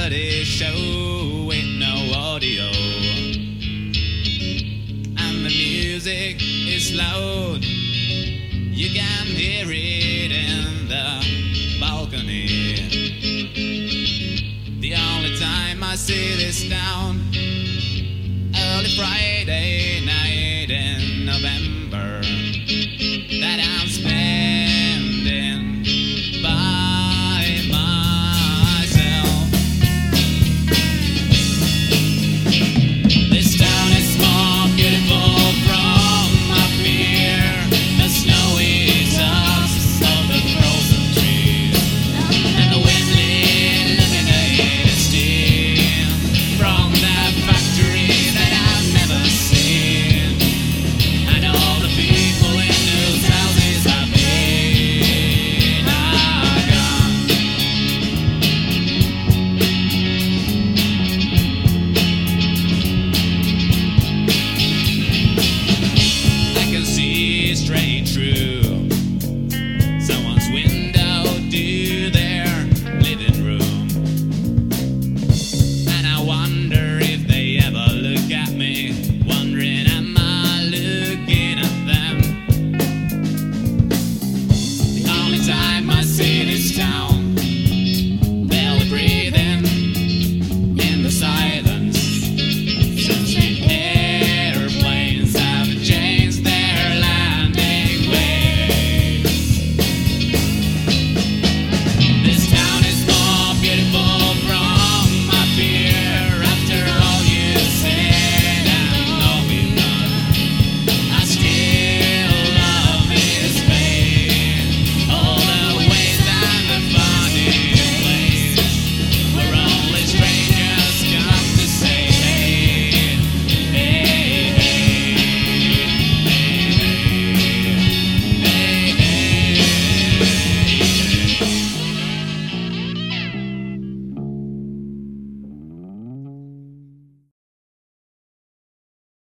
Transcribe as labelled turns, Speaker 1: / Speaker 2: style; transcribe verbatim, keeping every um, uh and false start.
Speaker 1: comedy show with no audio, and the music is loud. You can hear it in the balcony. The only time I see this town, early Friday night.